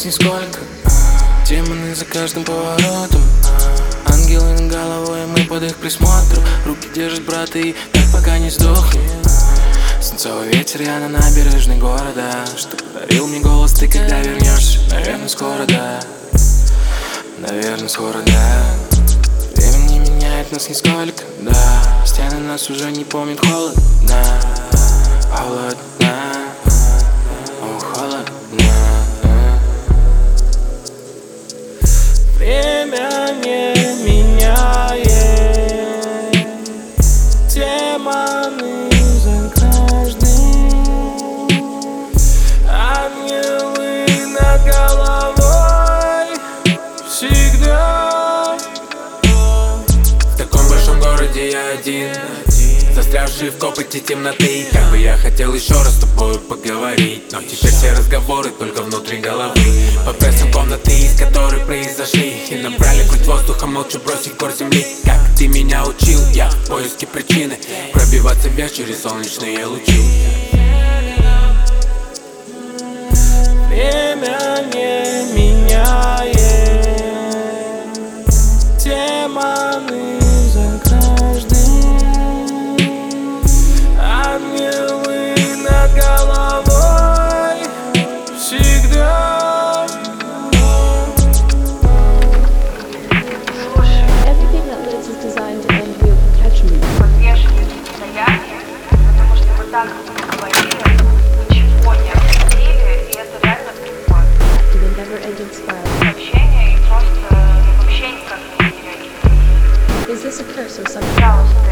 нисколько. Демоны за каждым поворотом, ангелы над головой, мы под их присмотром. Руки держат брата и так пока не сдохнем. Свинцовый ветер, я на набережной города. Что подарил мне голос ты, когда вернешься? Наверное, скоро, да. Наверное, скоро, да. Время не меняет нас нисколько, да. Стены нас уже не помнят, холодно. Холодно. О, холодно. Время не меняет. Демоны за каждым, ангелы над головой всегда. В таком большом городе я один, застрявший в копоти темноты. Как бы я хотел еще раз с тобой поговорить, но теперь все разговоры только внутри головы. По прессам комнаты, из которой произошли, и набрали грудь воздуха, молча бросив гор земли. Как ты меня учил, я в поиске причины пробиваться вверх через солнечные лучи. Время не меняет. Демоны за каждым, ангелы над головой всегда. Everything that lives is designed to end real protection. Подвешивают состояние, потому что вот так говорили, ничего не обсудили, и это реально тупо. In a never-ending spiral. Общение и просто вообще никак не реагируют. Is this a curse or something? Пожалуйста,